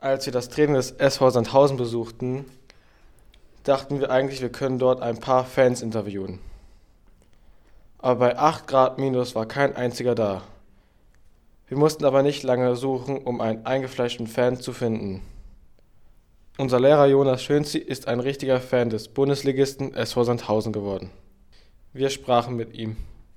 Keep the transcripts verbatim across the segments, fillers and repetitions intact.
Als wir das Training des S V Sandhausen besuchten, dachten wir eigentlich, wir können dort ein paar Fans interviewen. Aber bei acht Grad minus war kein einziger da. Wir mussten aber nicht lange suchen, um einen eingefleischten Fan zu finden. Unser Lehrer Jonas Schönzi ist ein richtiger Fan des Bundesligisten S V Sandhausen geworden. Wir sprachen mit ihm.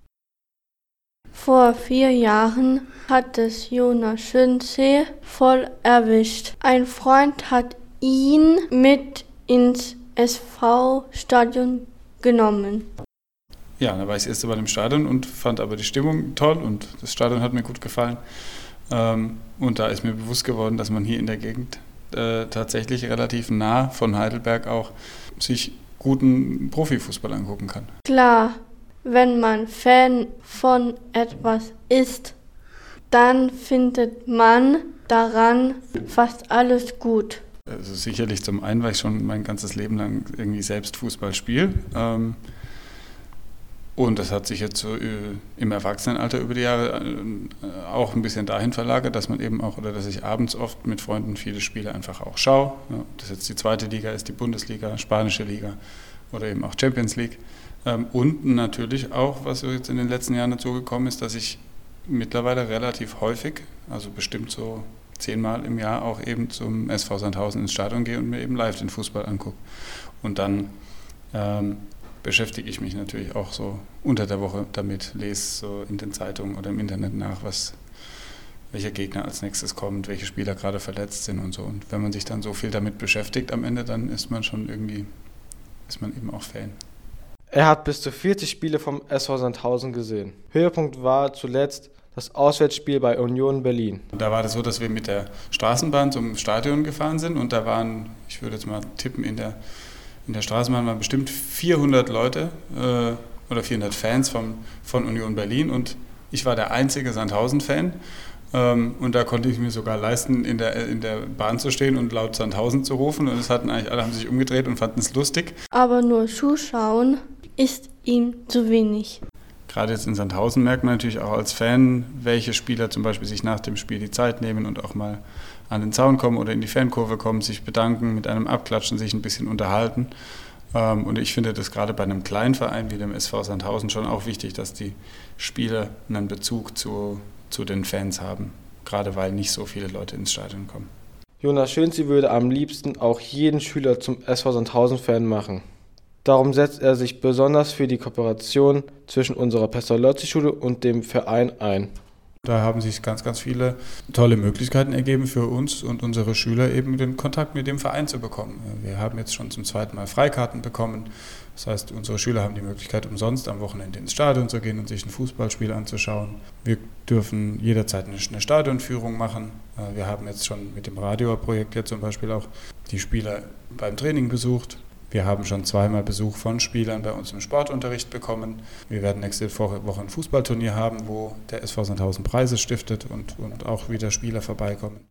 Vor vier Jahren hat es Jonas Schönzi voll erwischt. Ein Freund hat ihn mit ins S V-Stadion genommen. Ja, da war ich das erste Mal im Stadion und fand aber die Stimmung toll und das Stadion hat mir gut gefallen. Ähm, und da ist mir bewusst geworden, dass man hier in der Gegend äh, tatsächlich relativ nah von Heidelberg auch sich guten Profifußball angucken kann. Klar, wenn man Fan von etwas ist, dann findet man daran fast alles gut. Also sicherlich zum einen, weil ich schon mein ganzes Leben lang irgendwie selbst Fußball spiele. Ähm, und das hat sich jetzt so äh, im Erwachsenenalter über die Jahre äh, auch ein bisschen dahin verlagert, dass man eben auch, oder dass ich abends oft mit Freunden viele Spiele einfach auch schaue. Ja, ob das jetzt die zweite Liga ist, die Bundesliga, spanische Liga oder eben auch Champions League. Ähm, und natürlich auch, was jetzt in den letzten Jahren dazu gekommen ist, dass ich mittlerweile relativ häufig, also bestimmt so zehnmal im Jahr auch eben zum S V Sandhausen ins Stadion gehe und mir eben live den Fußball angucke. Und dann ähm, beschäftige ich mich natürlich auch so unter der Woche damit, lese so in den Zeitungen oder im Internet nach, was, welcher Gegner als nächstes kommt, welche Spieler gerade verletzt sind und so. Und wenn man sich dann so viel damit beschäftigt am Ende, dann ist man schon irgendwie, ist man eben auch Fan. Er hat bis zu vierzig Spiele vom S V Sandhausen gesehen. Höhepunkt war zuletzt das Auswärtsspiel bei Union Berlin. Da war das so, dass wir mit der Straßenbahn zum Stadion gefahren sind und da waren, ich würde jetzt mal tippen, in der, in der Straßenbahn waren bestimmt vierhundert Leute äh, oder vierhundert Fans vom, von Union Berlin und ich war der einzige Sandhausen-Fan ähm, und da konnte ich mir sogar leisten, in der, in der Bahn zu stehen und laut Sandhausen zu rufen und es hatten eigentlich alle haben sich umgedreht und fanden es lustig. Aber nur zuschauen ist ihm zu wenig. Gerade jetzt in Sandhausen merkt man natürlich auch als Fan, welche Spieler zum Beispiel sich nach dem Spiel die Zeit nehmen und auch mal an den Zaun kommen oder in die Fankurve kommen, sich bedanken, mit einem abklatschen, sich ein bisschen unterhalten. Und ich finde das gerade bei einem kleinen Verein wie dem S V Sandhausen schon auch wichtig, dass die Spieler einen Bezug zu, zu den Fans haben, gerade weil nicht so viele Leute ins Stadion kommen. Jonas Schönzi würde am liebsten auch jeden Schüler zum S V Sandhausen-Fan machen. Darum setzt er sich besonders für die Kooperation zwischen unserer Pestalozzi-Schule und dem Verein ein. Da haben sich ganz, ganz viele tolle Möglichkeiten ergeben für uns und unsere Schüler, eben den Kontakt mit dem Verein zu bekommen. Wir haben jetzt schon zum zweiten Mal Freikarten bekommen. Das heißt, unsere Schüler haben die Möglichkeit, umsonst am Wochenende ins Stadion zu gehen und sich ein Fußballspiel anzuschauen. Wir dürfen jederzeit eine Stadionführung machen. Wir haben jetzt schon mit dem Radio-Projekt ja zum Beispiel auch die Spieler beim Training besucht. Wir haben schon zweimal Besuch von Spielern bei uns im Sportunterricht bekommen. Wir werden nächste Woche ein Fußballturnier haben, wo der S V Sandhausen Preise stiftet und, und auch wieder Spieler vorbeikommen.